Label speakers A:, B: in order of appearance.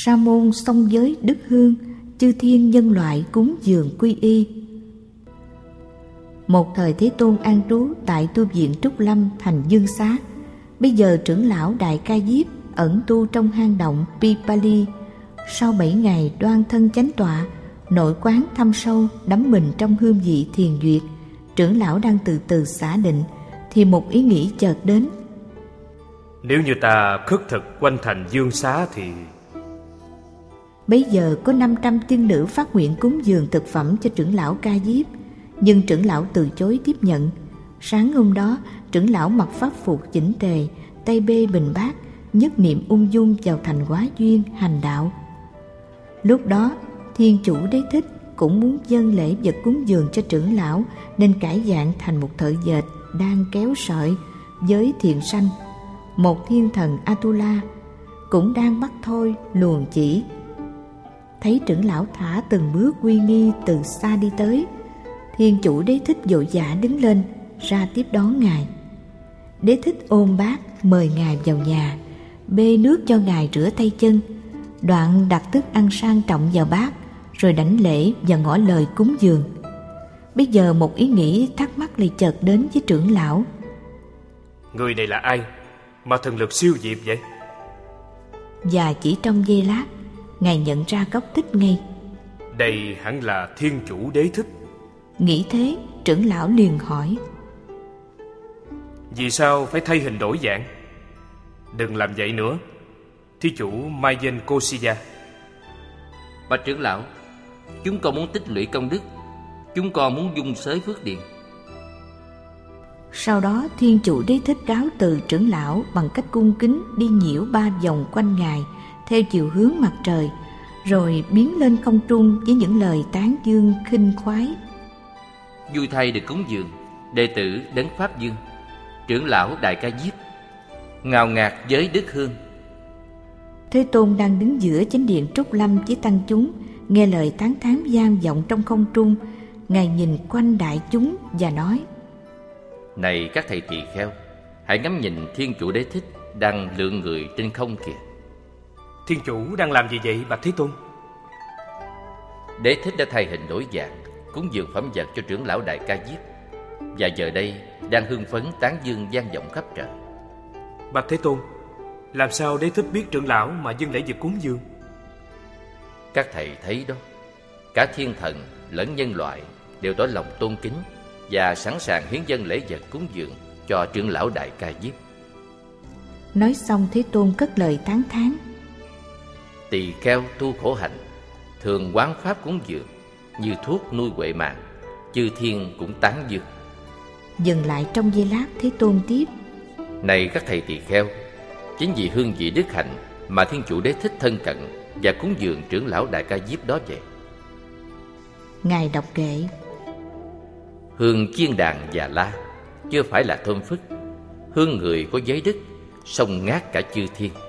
A: sa môn song giới đức hương, chư thiên nhân loại cúng dường quy y. Một thời Thế Tôn an trú tại tu viện Trúc Lâm thành Dương Xá. Bây giờ trưởng lão Đại Ca Diếp ẩn tu trong hang động Pipali. Sau 7 ngày đoan thân chánh tọa, nội quán thâm sâu, đắm mình trong hương vị thiền duyệt, trưởng lão đang từ từ xả định thì một ý nghĩ chợt đến.
B: Nếu như ta khất thực quanh thành Dương Xá thì...
A: Bấy giờ có 500 tiên nữ phát nguyện cúng dường thực phẩm cho trưởng lão Ca Diếp, nhưng trưởng lão từ chối tiếp nhận. Sáng hôm đó, trưởng lão mặc pháp phục chỉnh tề, tay bê bình bát, nhất niệm ung dung vào thành Hóa Duyên hành đạo. Lúc đó, Thiên Chủ Đế Thích cũng muốn dâng lễ vật cúng dường cho trưởng lão, nên cải dạng thành một thợ dệt đang kéo sợi với thiện sanh. Một thiên thần Atula cũng đang bắt thôi luồn chỉ. Thấy trưởng lão thả từng bước uy nghi từ xa đi tới, Thiên Chủ Đế Thích vội vã đứng lên ra tiếp đón ngài. Đế Thích ôm bát mời ngài vào nhà, bê nước cho ngài rửa tay chân, đoạn đặt thức ăn sang trọng vào bát, rồi đảnh lễ và ngỏ lời cúng dường. Bây giờ một ý nghĩ thắc mắc lại chợt đến với trưởng lão.
B: Người này là ai mà thần lực siêu diệp vậy?
A: Và chỉ trong giây lát, ngài nhận ra gốc tích ngay.
B: Đây hẳn là Thiên Chủ Đế Thích.
A: Nghĩ thế, trưởng lão liền hỏi:
B: Vì sao phải thay hình đổi dạng? Đừng làm vậy nữa, thí chủ Mayen Kosiya.
C: Bạch trưởng lão, chúng con muốn tích lũy công đức, chúng con muốn dung xới phước điền.
A: Sau đó Thiên Chủ Đế Thích cáo từ trưởng lão bằng cách cung kính đi nhiễu 3 vòng quanh ngài theo chiều hướng mặt trời, rồi biến lên không trung với những lời tán dương khinh khoái.
C: Vui thay được cúng dường, đệ tử Đấng Pháp Dương, trưởng lão Đại Ca Diếp, ngào ngạt với đức hương.
A: Thế Tôn đang đứng giữa chánh điện Trúc Lâm với tăng chúng, nghe lời tán thán vang vọng trong không trung. Ngài nhìn quanh đại chúng và nói:
C: Này các thầy tỳ kheo, hãy ngắm nhìn Thiên Chủ Đế Thích đang lượn người trên không kìa.
B: Thiên chủ đang làm gì vậy bạch Thế Tôn?
C: Đế Thích đã thay hình đổi dạng, cúng dường phẩm vật cho trưởng lão Đại Ca Diếp, và giờ đây đang hưng phấn tán dương vang vọng khắp trời.
B: Bạch Thế Tôn, làm sao Đế Thích biết trưởng lão mà dâng lễ vật cúng dường?
C: Các thầy thấy đó, cả thiên thần lẫn nhân loại đều tỏ lòng tôn kính và sẵn sàng hiến dâng lễ vật cúng dường cho trưởng lão Đại Ca Diếp.
A: Nói xong Thế Tôn cất lời tán thán:
C: Tỳ kheo tu khổ hạnh, thường quán pháp cúng dường như thuốc nuôi huệ mạng, chư thiên cũng tán dương.
A: Dừng lại trong giây lát, Thế Tôn tiếp:
C: Này các thầy tỳ kheo, chính vì hương vị đức hạnh mà Thiên Chủ Đế Thích thân cận và cúng dường trưởng lão Đại Ca Diếp đó vậy.
A: Ngài đọc kệ:
C: Hương chiên đàn và la chưa phải là thơm phức, hương người có giới đức xông ngát cả chư thiên.